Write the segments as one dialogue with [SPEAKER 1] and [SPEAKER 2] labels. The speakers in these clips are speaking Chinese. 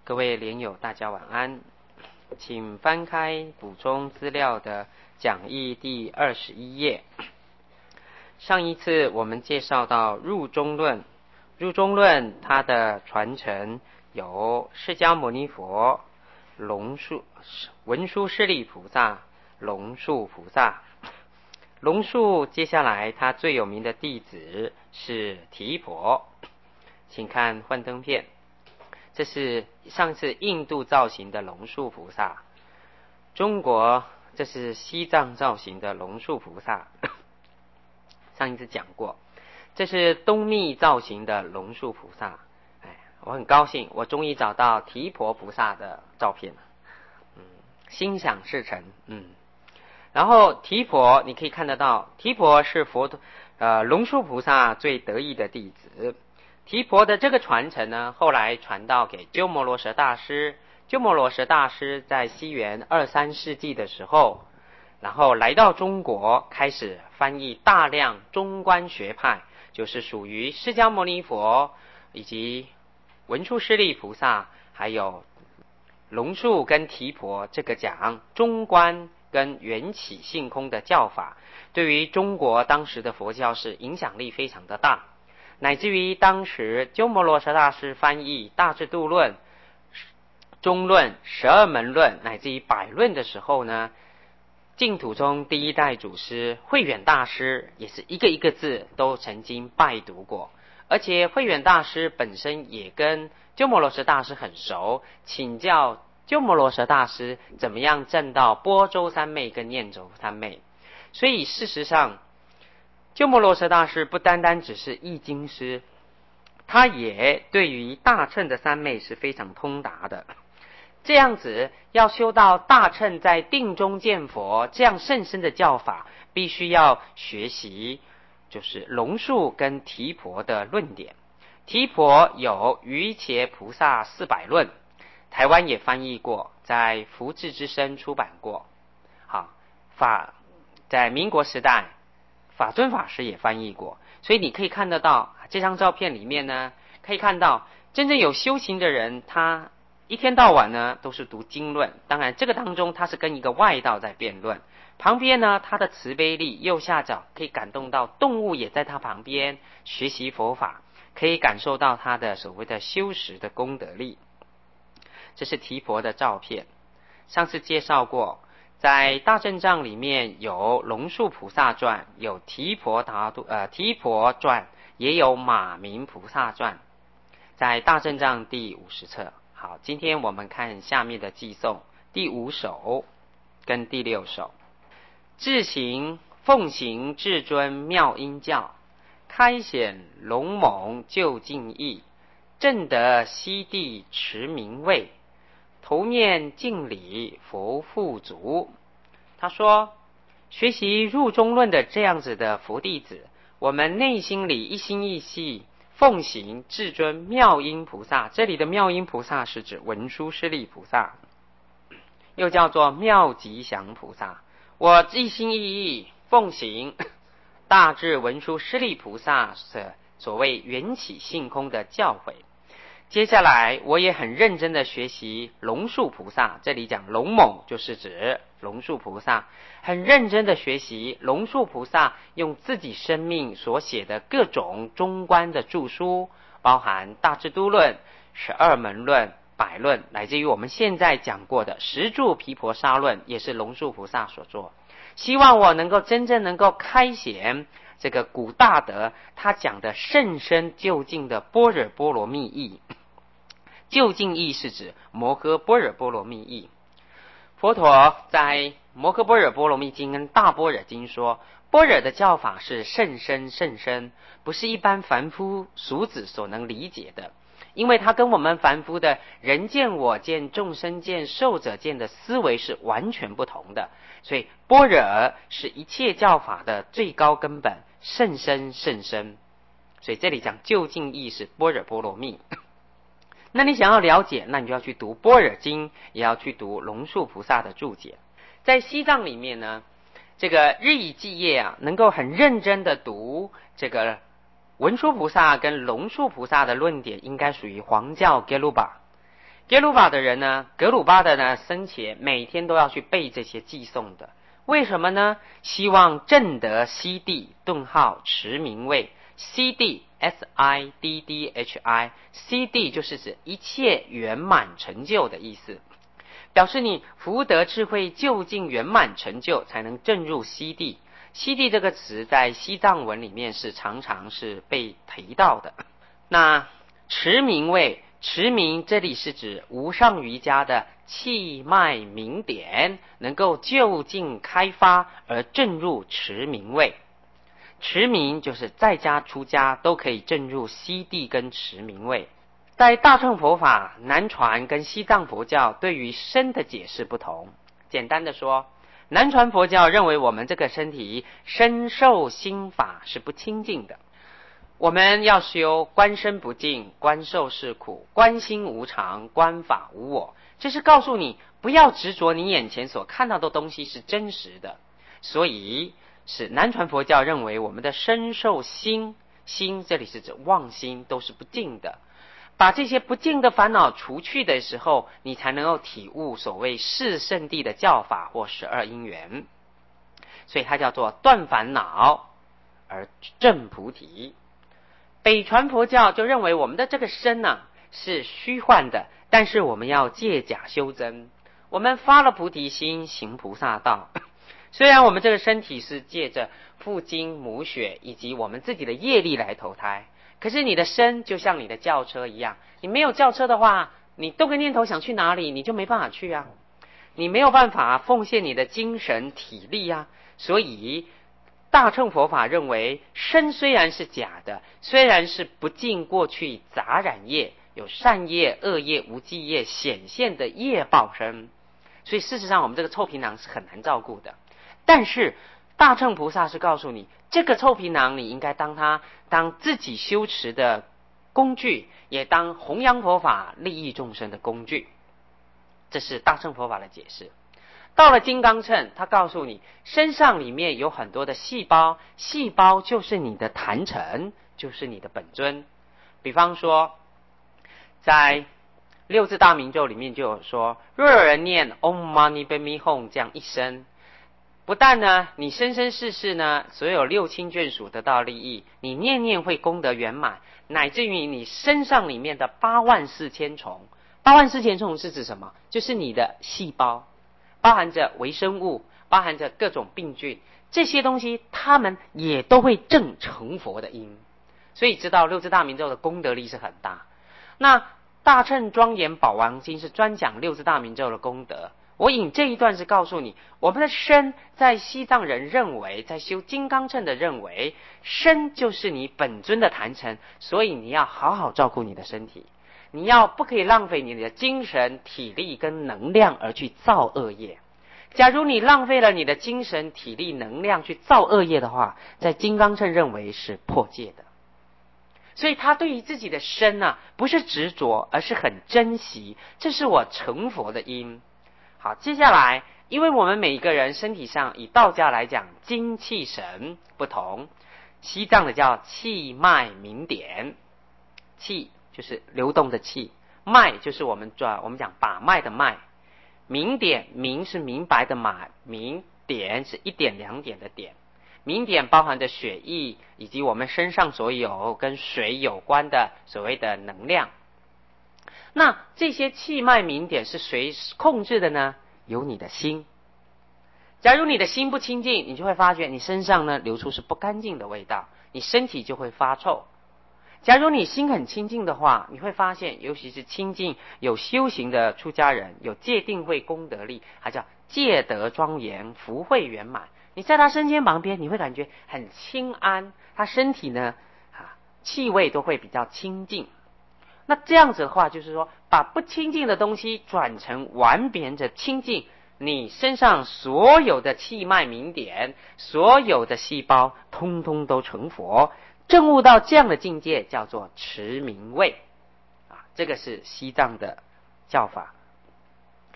[SPEAKER 1] 各位莲友，大家晚安。请翻开补充资料的讲义第21页。上一次我们介绍到入中论，入中论它的传承有释迦牟尼佛、文殊师利菩萨、龙树菩萨。龙树接下来他最有名的弟子是提婆，请看幻灯片。这是上次印度造型的龙树菩萨，中国这是西藏造型的龙树菩萨。上一次讲过，这是东密造型的龙树菩萨。我很高兴，我终于找到提婆菩萨的照片了。心想事成。然后提婆你可以看得到，提婆是龙树菩萨最得意的弟子。提婆的这个传承呢，后来传到给鸠摩罗什大师。鸠摩罗什大师在西元2、3世纪的时候，然后来到中国，开始翻译大量中观学派，就是属于释迦牟尼佛以及文殊师利菩萨，还有龙树跟提婆这个讲中观跟缘起性空的教法，对于中国当时的佛教是影响力非常的大。乃至于当时鸠摩罗什大师翻译大智度论、中论、12门论乃至于百论的时候呢，净土宗第一代祖师慧远大师也是一个一个字都曾经拜读过，而且慧远大师本身也跟鸠摩罗什大师很熟，请教鸠摩罗什大师怎么样证到般舟三昧跟念咒三昧。所以事实上鸠摩罗什大师不单单只是译经师，他也对于大乘的三昧是非常通达的。这样子要修到大乘在定中见佛这样甚深的教法，必须要学习就是龙树跟提婆的论点。提婆有瑜伽菩萨400论，台湾也翻译过，在福智之声出版过。在民国时代法尊法师也翻译过。所以你可以看得到这张照片里面呢，可以看到真正有修行的人，他一天到晚呢都是读经论，当然这个当中他是跟一个外道在辩论，旁边呢他的慈悲力右下角可以感动到动物也在他旁边学习佛法，可以感受到他的所谓的修持的功德力。这是提婆的照片，上次介绍过，在大正藏里面有龙树菩萨传，有提婆传，也有马明菩萨传，在大正藏第50册。好，今天我们看下面的寄颂第5首跟第6首。智行奉行至尊妙音教，开显龙猛究竟义，正得悉地持名位，头面敬礼佛富足。他说，学习入中论的这样子的佛弟子，我们内心里一心一意奉行至尊妙音菩萨，这里的妙音菩萨是指文殊师利菩萨，又叫做妙吉祥菩萨。我一心一意奉行大智文殊师利菩萨的所谓缘起性空的教诲。接下来我也很认真的学习龙树菩萨，这里讲龙猛就是指龙树菩萨，很认真的学习龙树菩萨用自己生命所写的各种中观的著书，包含大智度论、12门论、百论，乃至于我们现在讲过的十住毗婆沙论也是龙树菩萨所做。希望我能够真正能够开显这个古大德他讲的甚深究竟的般若波罗蜜意。究竟义是指摩诃般若波罗蜜意。佛陀在摩诃般若波罗蜜经跟大般若经说，般若的教法是甚深甚深，不是一般凡夫俗子所能理解的，因为它跟我们凡夫的人见我见众生见寿者见的思维是完全不同的。所以般若是一切教法的最高根本，甚深甚深。所以这里讲究竟义是般若波罗蜜。那你想要了解，那你就要去读般若经，也要去读龙树菩萨的注解。在西藏里面呢，这个日以继夜能够很认真的读这个文殊菩萨跟龙树菩萨的论点，应该属于黄教 Gelupa。 格鲁巴的人呢，格鲁巴的呢生前每天都要去背这些寄诵的，为什么呢？希望证得悉地顿号持名位。悉地 SIDDHI， 悉地就是指一切圆满成就的意思，表示你福德智慧究竟圆满成就，才能证入悉地。悉地这个词在西藏文里面是常常是被提到的。那持名位，持名这里是指无上瑜伽的气脉明点，能够就近开发而证入持名位。持名就是在家出家都可以证入悉地跟持名位。在大乘佛法，南传跟西藏佛教对于身的解释不同。简单的说，南传佛教认为我们这个身体身受心法是不清净的，我们要修观身不净，观受是苦，观心无常，观法无我。这是告诉你不要执着你眼前所看到的东西是真实的。所以是南传佛教认为我们的身受心，心这里是指妄心，都是不净的。把这些不净的烦恼除去的时候，你才能够体悟所谓四圣谛的教法或12因缘。所以它叫做断烦恼而证菩提。北传佛教就认为我们的这个身呢是虚幻的，但是我们要借假修真，我们发了菩提心，行菩萨道。虽然我们这个身体是借着父精母血以及我们自己的业力来投胎，可是你的身就像你的轿车一样，你没有轿车的话，你动个念头想去哪里，你就没办法去啊，你没有办法奉献你的精神体力啊。所以大乘佛法认为，身虽然是假的，虽然是不尽过去杂染业，有善业、恶业、无记业显现的业报身，所以事实上我们这个臭皮囊是很难照顾的。但是大乘菩萨是告诉你，这个臭皮囊你应该当自己修持的工具，也当弘扬佛法利益众生的工具。这是大乘佛法的解释。到了金刚乘，他告诉你身上里面有很多的细胞，细胞就是你的坛城，就是你的本尊。比方说在六字大明咒里面就有说，若有人念 Om Mani Padme Hum 这样一声，不但呢你生生世世呢所有六亲眷属得到利益，你念念会功德圆满，乃至于你身上里面的84000虫。84000虫是指什么？就是你的细胞，包含着微生物，包含着各种病菌，这些东西它们也都会证成佛的因。所以知道六字大明咒的功德力是很大。那大乘庄严宝王经是专讲六字大明咒的功德。我引这一段是告诉你，我们的身在西藏人认为，在修金刚乘的认为，身就是你本尊的坛城，所以你要好好照顾你的身体，你要不可以浪费你的精神体力跟能量而去造恶业。假如你浪费了你的精神体力能量去造恶业的话，在金刚乘认为是破戒的。所以他对于自己的身啊，不是执着，而是很珍惜，这是我成佛的因。好，接下来因为我们每一个人身体上，以道家来讲，精气神不同，西藏的叫气脉明点，气就是流动的气，脉就是我们讲把脉的脉，明点，明是明白的明，点是1点2点的点。明点包含着血液以及我们身上所有跟水有关的所谓的能量。那这些气脉明点是谁控制的呢？由你的心。假如你的心不清净，你就会发觉你身上呢流出是不干净的味道，你身体就会发臭。假如你心很清净的话，你会发现，尤其是清净有修行的出家人，有戒定慧功德力，还叫戒德庄严，福慧圆满。你在他身边旁边，你会感觉很清安，他身体呢气味都会比较清净。那这样子的话，就是说把不清净的东西转成完别的清净，你身上所有的气脉明点，所有的细胞通通都成佛。证悟到这样的境界叫做持名位这个是西藏的教法。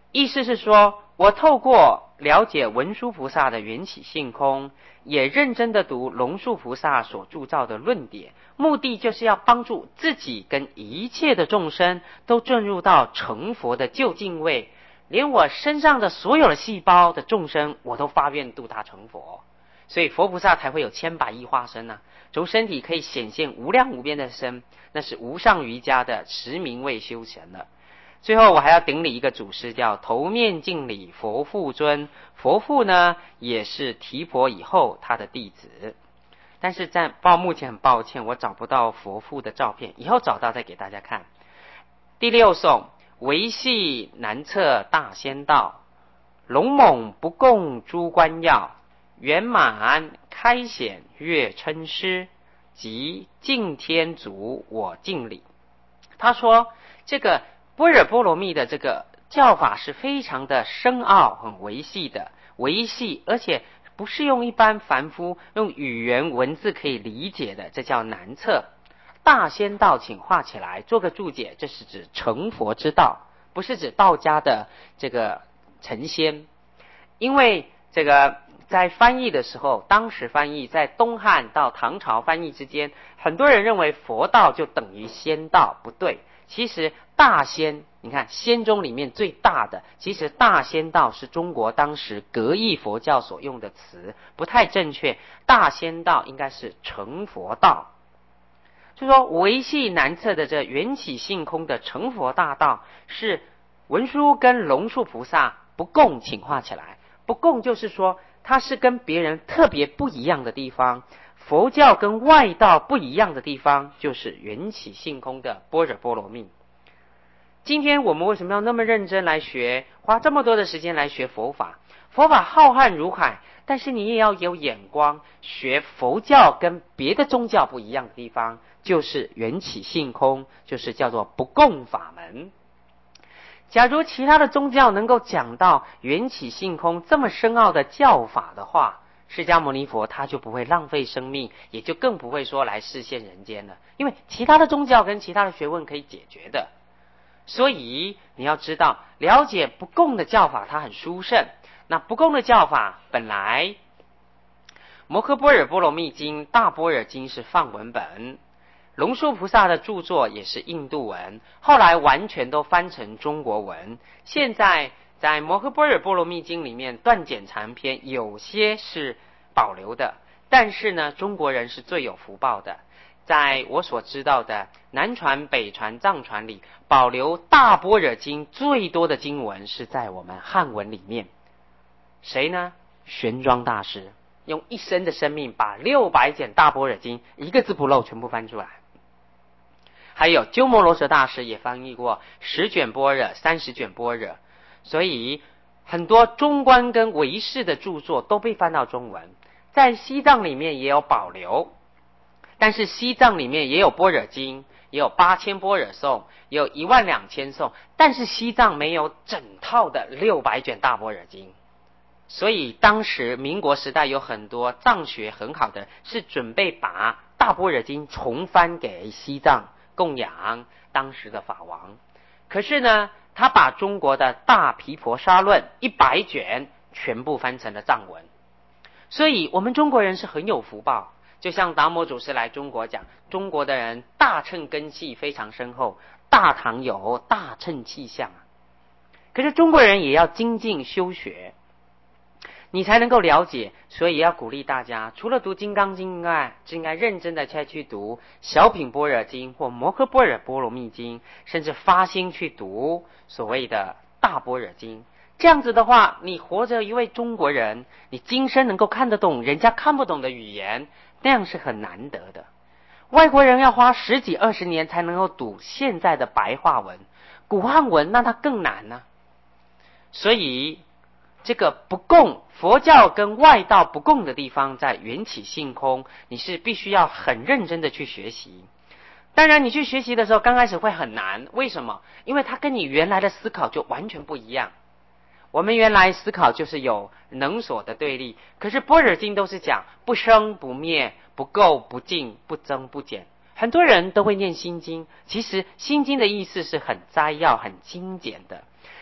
[SPEAKER 1] 意思是说，我透过了解文殊菩萨的缘起性空，也认真的读龙树菩萨所铸造的论点，目的就是要帮助自己跟一切的众生都进入到成佛的究竟位，连我身上的所有的细胞的众生，我都发愿度他成佛。所以佛菩萨才会有千百亿化身啊，从身体可以显现无量无边的身，那是无上瑜伽的持名位修成了。最后我还要顶礼一个祖师，叫头面敬礼佛父尊。佛父呢也是提婆以后他的弟子，但是目前很抱歉我找不到佛父的照片，以后找到再给大家看。第六颂，维系难测大仙道，龙猛不共诸关要，圆满开显月称师，即敬天足我敬礼。他说这个般若波罗蜜的这个教法是非常的深奥，很维系的，维系而且不是用一般凡夫用语言文字可以理解的，这叫难测。大仙道请画起来做个注解，这是指成佛之道，不是指道家的这个成仙。因为这个在翻译的时候，当时翻译在东汉到唐朝翻译之间，很多人认为佛道就等于仙道，不对。其实大仙，你看仙宗里面最大的，其实大仙道是中国当时格义佛教所用的词，不太正确。大仙道应该是成佛道，就说维系难测的这缘起性空的成佛大道，是文殊跟龙树菩萨不共请画起来。不共就是说它是跟别人特别不一样的地方，佛教跟外道不一样的地方就是缘起性空的般若波罗蜜。今天我们为什么要那么认真来学，花这么多的时间来学佛法？佛法浩瀚如海，但是你也要有眼光，学佛教跟别的宗教不一样的地方，就是缘起性空，就是叫做不共法门。假如其他的宗教能够讲到缘起性空这么深奥的教法的话，释迦牟尼佛他就不会浪费生命，也就更不会说来示现人间了，因为其他的宗教跟其他的学问可以解决的。所以你要知道，了解不共的教法它很殊胜。那不共的教法本来摩诃般若波罗蜜经、大般若经是梵文本，龙树菩萨的著作也是印度文，后来完全都翻成中国文。现在在摩诃般若波罗蜜经里面断简长篇有些是保留的，但是呢中国人是最有福报的，在我所知道的南传、北传、藏传里，保留大般若经最多的经文是在我们汉文里面。谁呢？玄奘大师用一生的生命把600卷大般若经一个字不漏全部翻出来。还有鸠摩罗什大师也翻译过10卷般若、30卷般若，所以很多中观跟唯识的著作都被翻到中文。在西藏里面也有保留，但是西藏里面也有般若经，也有8000般若颂，也有12000颂，但是西藏没有整套的600卷大般若经。所以当时民国时代有很多藏学很好的，是准备把大般若经重翻给西藏供养当时的法王。可是呢他把中国的大毗婆沙论100卷全部翻成了藏文。所以我们中国人是很有福报，就像达摩祖师来中国讲，中国的人大乘根器非常深厚，大唐有大乘气象。可是中国人也要精进修学，你才能够了解。所以要鼓励大家，除了读金刚经外，就应该认真的再去读小品般若经或摩诃般若波罗蜜经，甚至发心去读所谓的大般若经。这样子的话，你活着一位中国人，你今生能够看得懂人家看不懂的语言，那样是很难得的。外国人要花10几20年才能够读现在的白话文，古汉文那它更难呢。所以这个不共，佛教跟外道不共的地方在缘起性空，你是必须要很认真的去学习。当然你去学习的时候刚开始会很难，为什么？因为它跟你原来的思考就完全不一样。我们原来思考就是有能所的对立，可是般若经都是讲不生不灭、不垢不净、不增不减。很多人都会念心经，其实心经的意思是很摘要很精简的。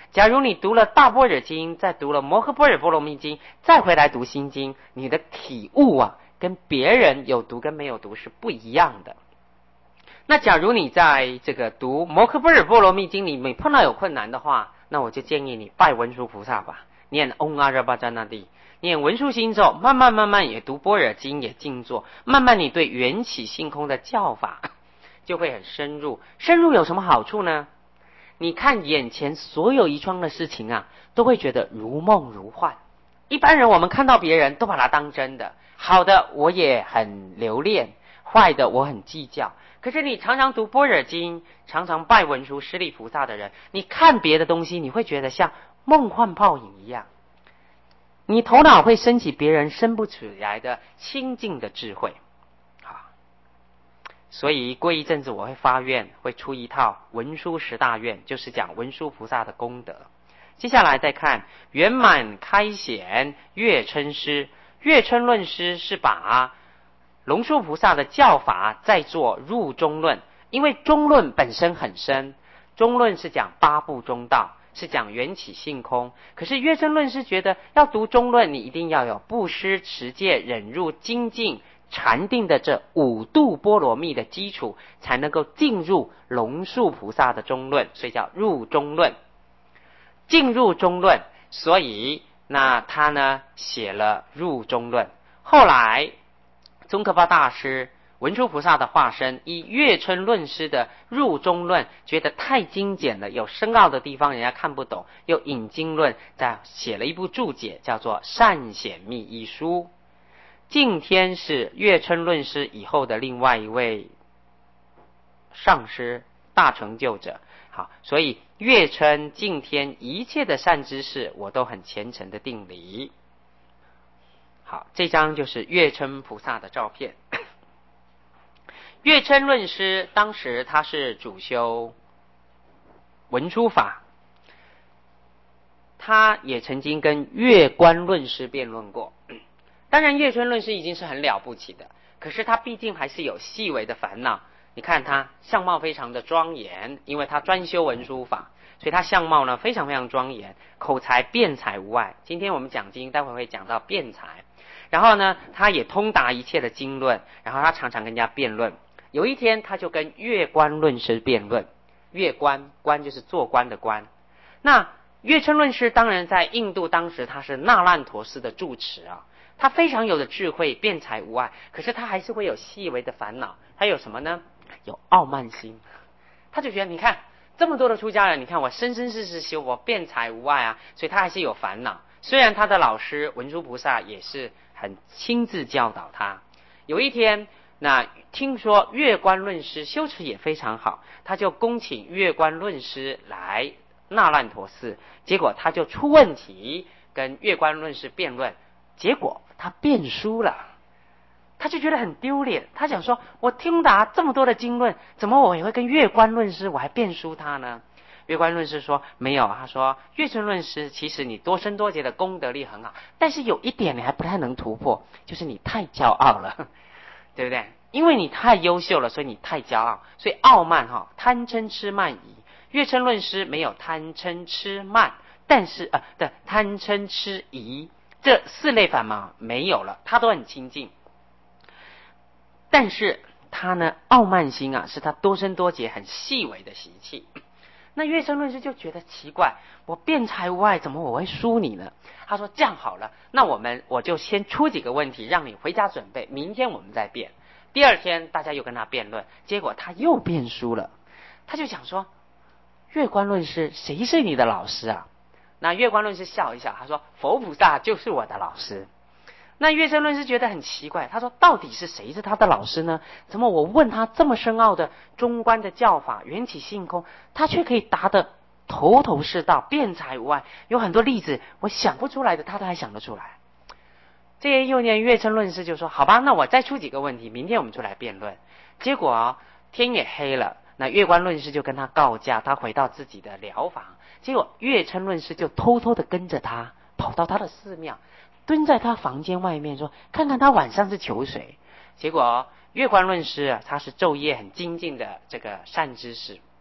[SPEAKER 1] 假如你读了大般若经，再读了摩诃般若波罗蜜经，再回来读心经，你的体悟啊，跟别人有读跟没有读是不一样的。那假如你在这个读摩诃般若波罗蜜经里面碰到有困难的话，那我就建议你拜文殊菩萨吧，念嗡阿热巴扎那帝，念文殊心咒，慢慢也读般若经，也静坐，慢慢你对缘起性空的教法就会很深入。深入有什么好处呢？你看眼前所有一桩的事情啊，都会觉得如梦如幻。一般人我们看到别人都把它当真的，好的我也很留恋，坏的我很计较。可是你常常读般若经，常常拜文殊师利菩萨的人，你看别的东西，你会觉得像梦幻泡影一样，你头脑会升起别人生不起来的清净的智慧。所以过一阵子我会发愿，会出一套文殊十大愿，就是讲文殊菩萨的功德。接下来再看圆满开显月称师。月称论师是把龙树菩萨的教法再做入中论，因为中论本身很深，中论是讲八部中道，是讲缘起性空。可是月称论师觉得要读中论，你一定要有布施持戒忍辱精进禅定的这五度波罗蜜的基础，才能够进入龙树菩萨的中论，所以叫入中论。进入中论，所以那他呢写了入中论。后来宗喀巴大师文殊菩萨的化身，以月称论师的入中论觉得太精简了，有深奥的地方人家看不懂，又引经论再写了一部注解，叫做善显密一书。净天是月称论师以后的另外一位上师大成就者。好，所以月称净天一切的善知识我都很虔诚的顶礼。好，这张就是月称菩萨的照片。月称论师当时他是主修文殊法，他也曾经跟月观论师辩论过。当然月称论师已经是很了不起的，可是他毕竟还是有细微的烦恼。你看他相貌非常的庄严，因为他专修文殊法，所以他相貌呢非常非常庄严，口才辩才无碍。今天我们讲经，待会会讲到辩才。然后呢，他也通达一切的经论，然后他常常跟人家辩论。有一天他就跟月观论师辩论，月观，观就是做官的官。那月称论师当然在印度当时他是那烂陀寺的住持啊，他非常有的智慧，辩才无碍，可是他还是会有细微的烦恼。他有什么呢？有傲慢心。他就觉得你看这么多的出家人，你看我生生世世修，我辩才无碍啊，所以他还是有烦恼。虽然他的老师文殊菩萨也是很亲自教导他。有一天，那听说月观论师修持也非常好，他就恭请月观论师来那烂陀寺，结果他就出问题，跟月观论师辩论，结果他辩输了。他就觉得很丢脸，他想说我听达这么多的经论，怎么我也会跟月观论师我还辩输他呢？月观论师说没有，他说月称论师其实你多生多劫的功德力很好，但是有一点你还不太能突破，就是你太骄傲了，对不对？因为你太优秀了，所以你太骄傲，所以傲慢贪嗔痴慢疑。月称论师没有贪嗔痴慢，但是贪嗔痴疑这四类烦恼没有了，他都很清净。但是他呢，傲慢心啊，是他多生多劫很细微的习气。那月称论师就觉得奇怪，我辩才无碍，怎么我会输你呢？他说这样好了，那我就先出几个问题，让你回家准备，明天我们再辩。第二天大家又跟他辩论，结果他又辩输了。他就想说，月观论师谁是你的老师啊？那月观论师笑一笑，他说佛菩萨就是我的老师。那月称论师觉得很奇怪，他说到底是谁是他的老师呢？怎么我问他这么深奥的中观的教法缘起性空，他却可以答得头头是道，辩才无碍，有很多例子我想不出来的他都还想得出来。这些幼年月称论师就说好吧，那我再出几个问题，明天我们就来辩论。结果天也黑了，那月观论师就跟他告假，他回到自己的寮房，结果月称论师就偷偷的跟着他跑到他的寺庙，蹲在他房间外面说看看他晚上是求谁。结果月观论师他是昼夜很精进的这个善知识，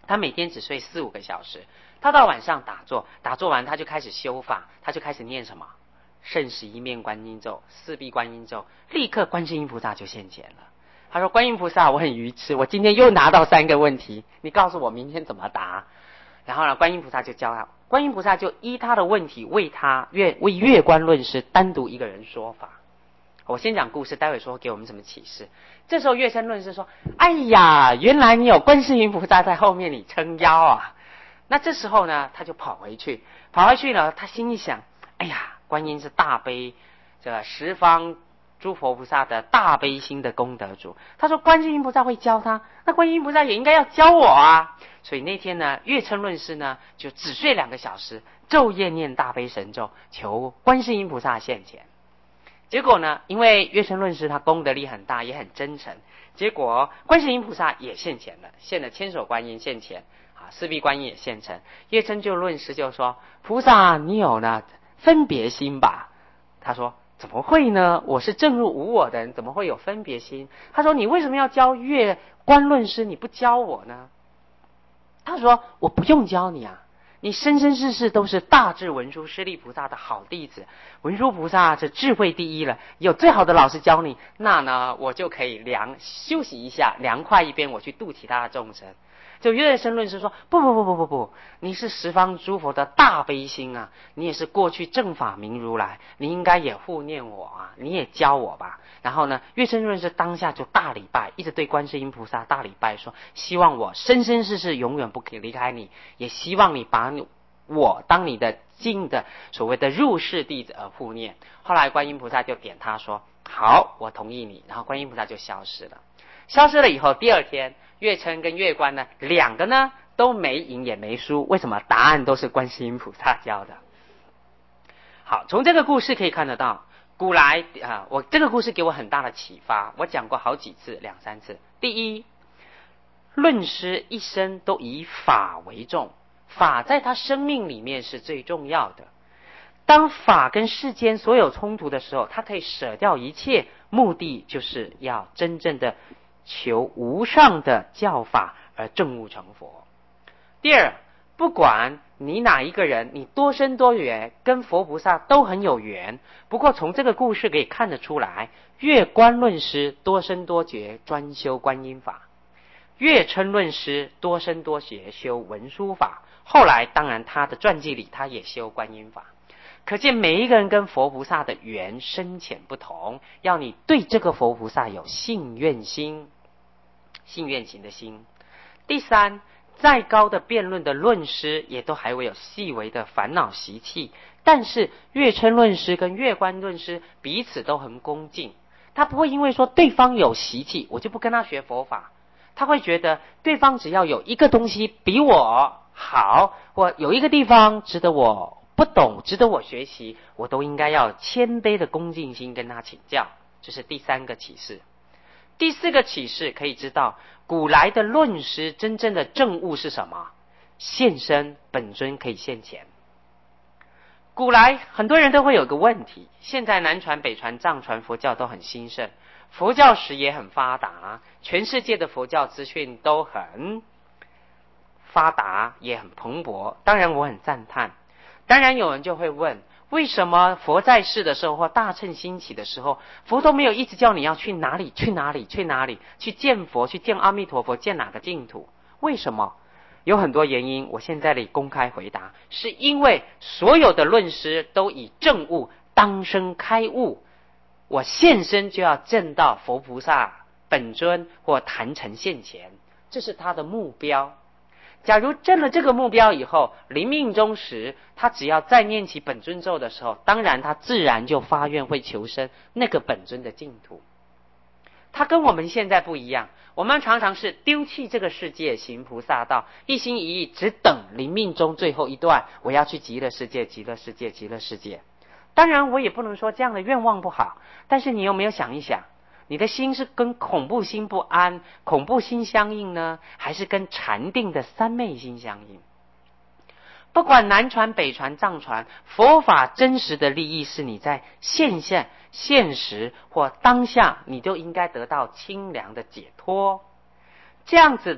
[SPEAKER 1] 他每天只睡4-5个小时，他到晚上打坐，打坐完他就开始修法，他就开始念什么圣十一面观音咒、四臂观音咒，立刻观世音菩萨就现前了。他说：观音菩萨，我很愚痴，我今天又拿到3个问题，你告诉我明天怎么答。然后呢，观音菩萨就教他，观音菩萨就依他的问题为月观论师单独一个人说法。我先讲故事，待会说给我们什么启示。这时候月称论师说：哎呀，原来你有观世音菩萨在后面你撑腰啊。那这时候呢，他就跑回去了，他心里想：哎呀，观音是大悲这十方诸佛菩萨的大悲心的功德主，他说观世音菩萨会教他，那观世音菩萨也应该要教我啊。所以那天呢，月称论师呢就只睡2个小时，昼夜念大悲神咒，求观世音菩萨现前。结果呢，因为月称论师他功德力很大，也很真诚，结果观世音菩萨也现前了，现了千手观音现前啊，四臂观音也现成。月称就论师就说：菩萨你有呢分别心吧？他说：怎么会呢？我是证入无我的人，怎么会有分别心？他说：你为什么要教月观论师，你不教我呢？他说：我不用教你啊，你生生世世都是大智文殊师利菩萨的好弟子，文殊菩萨是智慧第一了，有最好的老师教你，那呢我就可以休息一下，凉快一边，我去度其他的众生。就月称论师说：不，你是十方诸佛的大悲心啊，你也是过去正法明如来，你应该也护念我啊，你也教我吧。然后呢，月称论师当下就大礼拜，一直对观世音菩萨大礼拜说：希望我生生世世永远不可以离开你，也希望你把我当你的净的所谓的入世弟子而护念。后来观音菩萨就点他说：好，我同意你。然后观音菩萨就消失了。消失了以后，第二天月称跟月观呢2个呢都没赢也没输，为什么？答案都是观世音菩萨教的。好，从这个故事可以看得到，古来我这个故事给我很大的启发，我讲过好几次，2-3次。第一，论师一生都以法为重，法在他生命里面是最重要的。当法跟世间所有冲突的时候，他可以舍掉一切，目的就是要真正的求无上的教法而证悟成佛。第二，不管你哪一个人，你多生多缘，跟佛菩萨都很有缘。不过从这个故事可以看得出来，月观论师多生多劫专修观音法，月称论师多生多劫修文殊法，后来当然他的传记里他也修观音法。可见每一个人跟佛菩萨的缘深浅不同，要你对这个佛菩萨有信愿心，信愿行的心。第三，再高的辩论的论师也都还会有细微的烦恼习气，但是月称论师跟月观论师彼此都很恭敬，他不会因为说对方有习气我就不跟他学佛法，他会觉得对方只要有一个东西比我好，或有一个地方值得我不懂，值得我学习，我都应该要谦卑的恭敬心跟他请教。这是第3个启示。第4个启示可以知道，古来的论师真正的证悟是什么？现身本尊可以现前。古来很多人都会有个问题，现在南传北传藏传佛教都很兴盛，佛教史也很发达，全世界的佛教资讯都很发达，也很蓬勃，当然我很赞叹。当然有人就会问，为什么佛在世的时候或大乘兴起的时候，佛都没有一直叫你要去哪里去哪里去哪里去见佛，去见阿弥陀佛，见哪个净土？为什么？有很多原因，我现在里公开回答，是因为所有的论师都以证悟当生开悟，我现身就要证到佛菩萨本尊或坛城现前，这是他的目标。假如证了这个目标以后，临命终时他只要再念起本尊咒的时候，当然他自然就发愿会求生那个本尊的净土。他跟我们现在不一样，我们常常是丢弃这个世界行菩萨道，一心一意只等临命终最后一段，我要去极乐世界极乐世界极乐世界。当然我也不能说这样的愿望不好，但是你有没有想一想，你的心是跟恐怖心不安、恐怖心相应呢，还是跟禅定的三昧心相应？不管南传北传藏传，佛法真实的利益是你在现实或当下，你就应该得到清凉的解脱。这样子的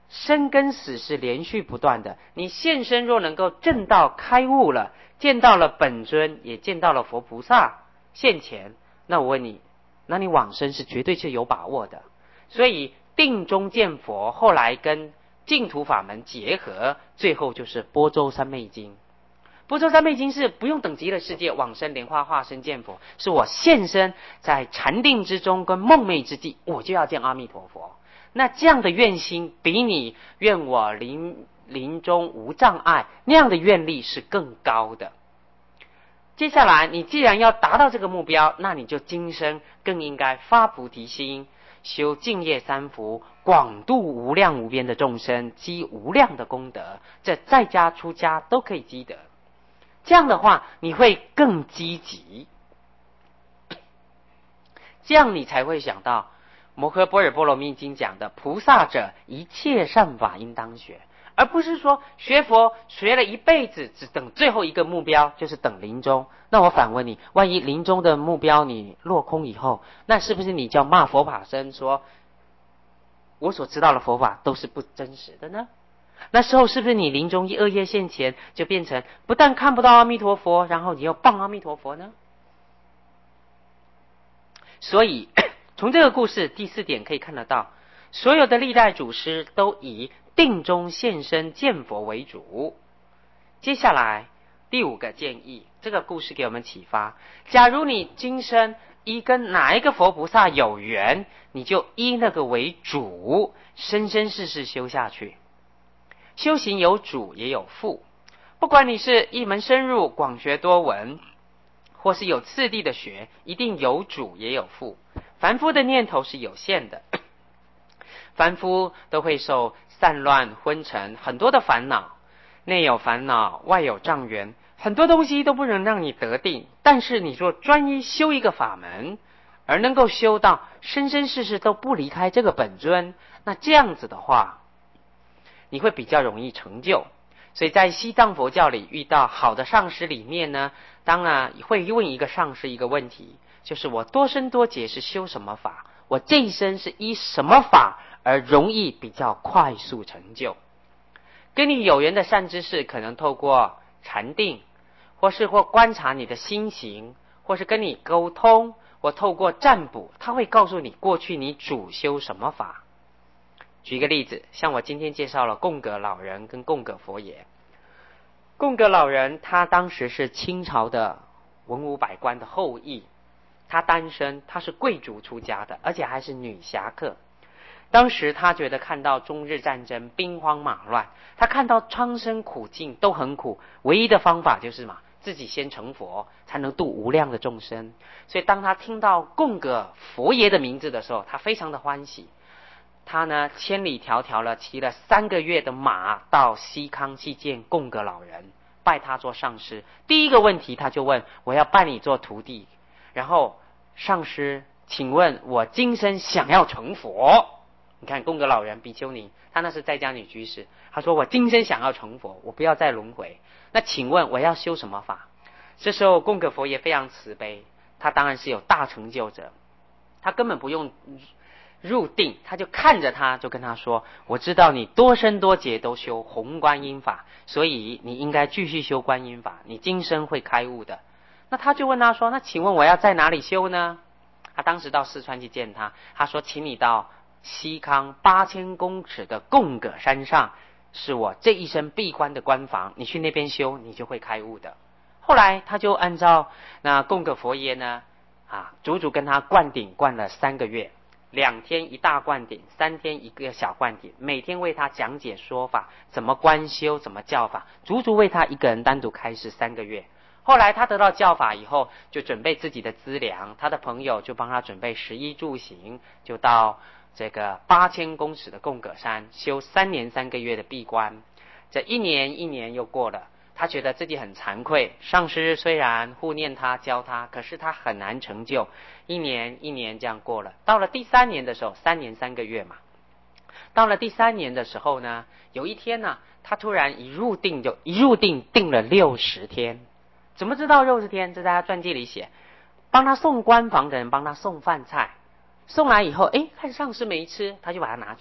[SPEAKER 1] 生跟死是连续不断的。你现身若能够证道开悟了，见到了本尊，也见到了佛菩萨现前，那我问你，那你往生是绝对是有把握的。所以定中见佛，后来跟净土法门结合，最后就是般舟三昧经。般舟三昧经是不用等极乐世界往生莲花化身见佛，是我现身在禅定之中跟梦寐之际，我就要见阿弥陀佛。那这样的愿心，比你愿我临终无障碍那样的愿力是更高的。接下来，你既然要达到这个目标，那你就今生更应该发菩提心，修净业三福，广度无量无边的众生，积无量的功德，这在家出家都可以积得。这样的话，你会更积极，这样你才会想到摩诃般若波罗蜜经讲的菩萨者，一切善法应当学，而不是说学佛学了一辈子，只等最后一个目标，就是等临终。那我反问你，万一临终的目标你落空以后，那是不是你就要骂佛法僧说，我所知道的佛法都是不真实的呢？那时候是不是你临终一恶业现前，就变成不但看不到阿弥陀佛，然后你又谤阿弥陀佛呢？所以从这个故事第4点可以看得到，所有的历代祖师都以定中现身见佛为主。接下来第5个建议，这个故事给我们启发，假如你今生依跟哪一个佛菩萨有缘，你就依那个为主，生生世世修下去。修行有主也有副，不管你是一门深入广学多闻，或是有次第的学，一定有主也有副。凡夫的念头是有限的，凡夫都会受散乱昏沉很多的烦恼，内有烦恼，外有障缘，很多东西都不能让你得定。但是你说专一修一个法门，而能够修到生生世世都不离开这个本尊，那这样子的话，你会比较容易成就。所以在西藏佛教里遇到好的上师里面呢，当然会问一个上师一个问题，就是我多生多劫是修什么法，我这一生是依什么法而容易比较快速成就。跟你有缘的善知识可能透过禅定，或观察你的心行，或是跟你沟通，或透过占卜，他会告诉你过去你主修什么法。举一个例子，像我今天介绍了贡格老人跟贡格佛爷。贡格老人他当时是清朝的文武百官的后裔，他单身，他是贵族出家的，而且还是女侠客。当时他觉得看到中日战争兵荒马乱，他看到苍生苦境都很苦，唯一的方法就是自己先成佛，才能度无量的众生。所以当他听到贡格佛爷的名字的时候，他非常的欢喜。他呢千里迢迢了骑了3个月的马到西康去见贡格老人，拜他做上师。第一个问题他就问，我要拜你做徒弟，然后上师请问我今生想要成佛。你看贡格老人比丘尼，他那是在家女居士，他说我今生想要成佛，我不要再轮回，那请问我要修什么法？这时候贡格佛爷非常慈悲，他当然是有大成就者，他根本不用入定，他就看着他，就跟他说，我知道你多生多劫都修弘观音法，所以你应该继续修观音法，你今生会开悟的。那他就问他说，那请问我要在哪里修呢？他当时到四川去见他，他说请你到西康8000公尺的贡格山上，是我这一生闭关的关房，你去那边修，你就会开悟的。后来他就按照那贡格佛爷呢足足跟他灌顶灌了3个月，2天一大灌顶，3天一个小灌顶，每天为他讲解说法，怎么观修，怎么教法，足足为他一个人单独开示3个月。后来他得到教法以后，就准备自己的资粮，他的朋友就帮他准备食衣住行，就到这个8000公尺的贡格山修3年3个月的闭关。这1年1年又过了，他觉得自己很惭愧，上师虽然护念他教他，可是他很难成就。1年1年这样过了，到了第3年的时候，3年3个月嘛，到了第3年的时候呢，有一天呢，他突然一入定定了60天。怎么知道60天？这在他传记里写，帮他送关房的人帮他送饭菜，送来以后看上师没吃，他就把它拿去，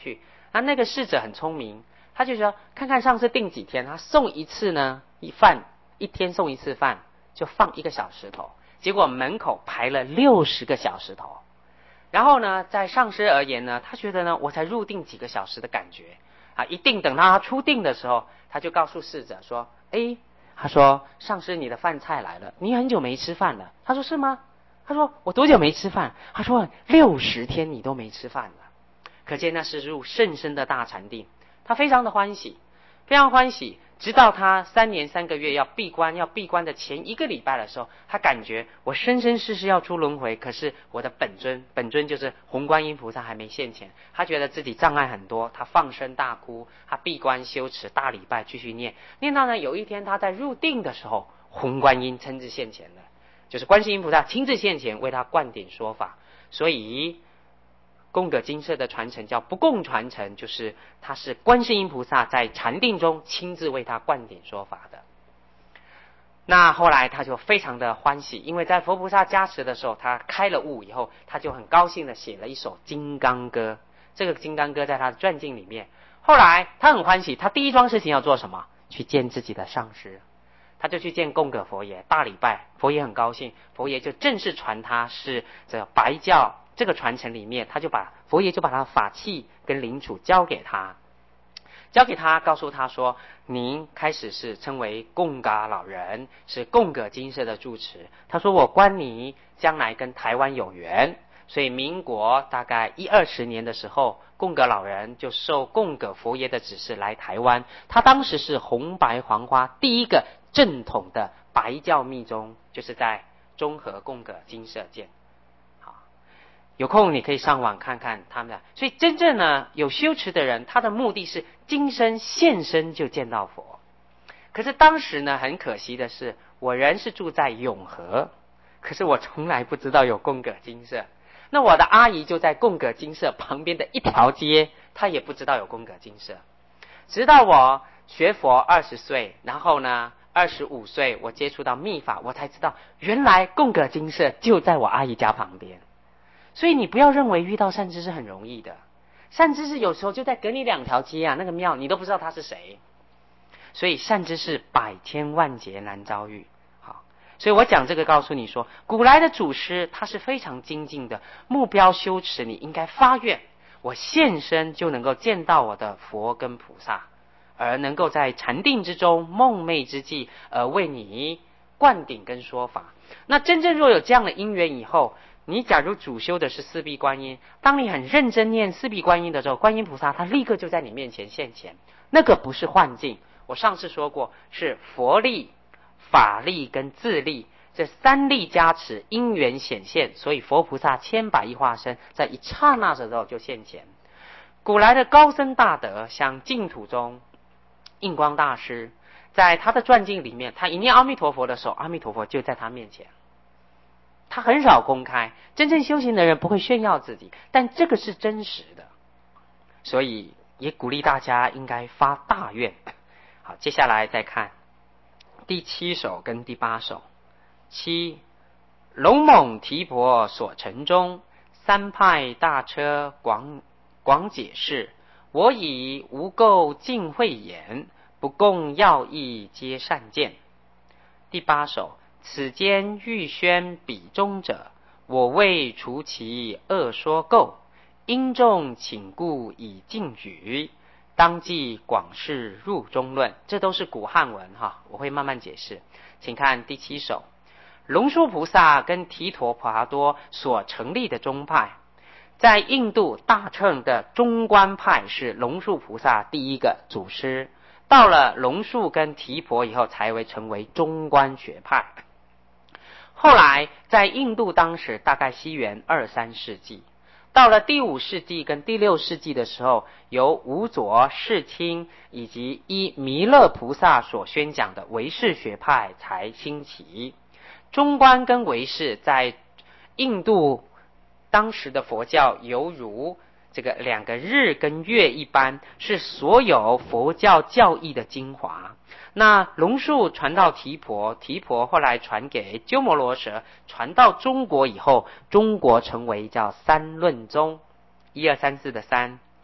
[SPEAKER 1] 那个侍者很聪明，他就说看看上次订几天，他送一次呢一天送一次饭，就放1个小时头。结果门口排了60个小时头。然后呢，在上司而言呢，他觉得呢，我才入定几个小时的感觉一定等到他出定的时候，他就告诉侍者说，他说上司你的饭菜来了，你很久没吃饭了。他说是吗？他说我多久没吃饭？他说60天你都没吃饭了。可见那是入甚深的大禅定，他非常的欢喜，非常欢喜。直到他3年3个月要闭关的前1个礼拜的时候，他感觉我生生世世要出轮回，可是我的本尊就是红观音菩萨还没现前。他觉得自己障碍很多，他放声大哭，他闭关修持大礼拜，继续念到呢，有一天他在入定的时候，红观音亲自现前了，就是观世音菩萨亲自现前为他灌顶说法。所以供葛精舍的传承叫不共传承，就是他是观世音菩萨在禅定中亲自为他灌顶说法的。那后来他就非常的欢喜，因为在佛菩萨加持的时候，他开了悟以后，他就很高兴的写了一首金刚歌。这个金刚歌在他的传经里面。后来他很欢喜，他第一桩事情要做什么？去见自己的上师。他就去见供葛佛爷，大礼拜，佛爷很高兴，佛爷就正式传他是这白教这个传承里面，佛爷就把他法器跟领主交给他，告诉他说，您开始是称为供嘎老人，是供葛精舍的住持。他说我观你将来跟台湾有缘，所以民国大概10-20年的时候，供葛老人就受供葛佛爷的指示来台湾。他当时是红白黄花第一个正统的白教密宗，就是在中和供葛精舍见。有空你可以上网看看他们的。所以真正呢有修持的人，他的目的是今生现身就见到佛。可是当时呢很可惜的是，我人是住在永和，可是我从来不知道有供葛精舍。那我的阿姨就在供葛精舍旁边的一条街，她也不知道有供葛精舍。直到我学佛20岁，然后呢25岁我接触到密法，我才知道原来供葛精舍就在我阿姨家旁边。所以你不要认为遇到善知识很容易的，善知识有时候就在隔你2条街那个庙你都不知道他是谁。所以善知识百千万劫难遭遇。好，所以我讲这个告诉你说，古来的祖师他是非常精进的，目标修持你应该发愿，我现身就能够见到我的佛跟菩萨，而能够在禅定之中梦寐之际为你灌顶跟说法。那真正若有这样的因缘以后，你假如主修的是四臂观音，当你很认真念四臂观音的时候，观音菩萨他立刻就在你面前现前。那个不是幻境，我上次说过，是佛力、法力跟自力这3力加持，因缘显现。所以佛菩萨千百亿化身在一刹那的时候就现前。古来的高僧大德，像净土中印光大师，在他的传经里面，他一念阿弥陀佛的时候，阿弥陀佛就在他面前。他很少公开，真正修行的人不会炫耀自己，但这个是真实的。所以也鼓励大家应该发大愿。好，接下来再看第7首跟第8首。7，龙猛提婆所成中，三派大车广解释，我以无垢尽慧眼，不共要义皆善见。第8首，此间欲宣彼中者，我为除其恶说垢，因众请故以尽举，当记广释入中论。这都是古汉文我会慢慢解释。请看第7首，龙树菩萨跟提陀婆达多所成立的宗派，在印度大乘的中观派是龙树菩萨第一个祖师，到了龙树跟提婆以后才成为中观学派。后来在印度当时大概西元2、3世纪，到了第5世纪跟第6世纪的时候，由无着、世亲以及依弥勒菩萨所宣讲的唯识学派才兴起。中观跟唯识在印度当时的佛教犹如这个2个日跟月一般，是所有佛教教义的精华。那龙树传到提婆，提婆后来传给鸠摩罗什，传到中国以后，中国成为叫三论宗，1、2、3、4的3，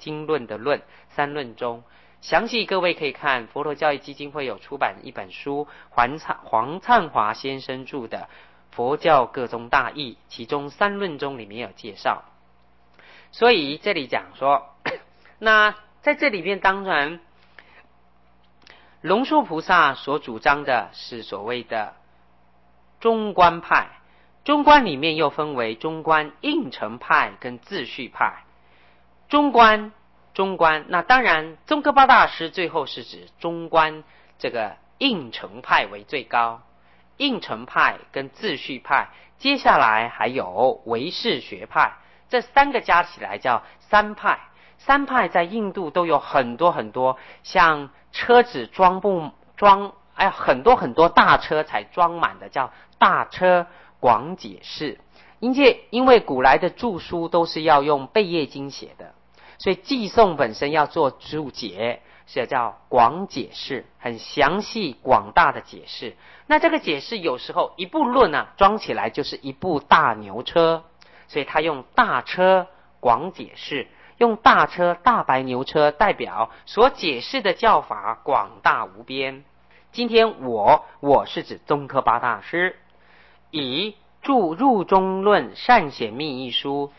[SPEAKER 1] 经论的论，三论中。详细各位可以看佛陀教育基金会有出版一本书，黄灿华先生著的《佛教各宗大义》，其中三论中里面有介绍。所以这里讲说，那在这里面当然龙树菩萨所主张的是所谓的中观派，中观里面又分为中观应成派跟自序派。中观，那当然宗喀巴大师最后是指中观这个应成派为最高，应成派跟自序派，接下来还有唯识学派，这三个加起来叫三派。三派在印度都有很多很多，像车子很多很多大车才装满的叫大车广解释。因为古来的注书都是要用贝叶经写的，所以寄送本身要做注解，是叫广解释，很详细广大的解释。那这个解释有时候一部论装起来就是一部大牛车，所以他用大车广解释，用大车大白牛车代表所解释的教法广大无边。今天我是指宗喀巴大师，以著《入中论善显密》一书，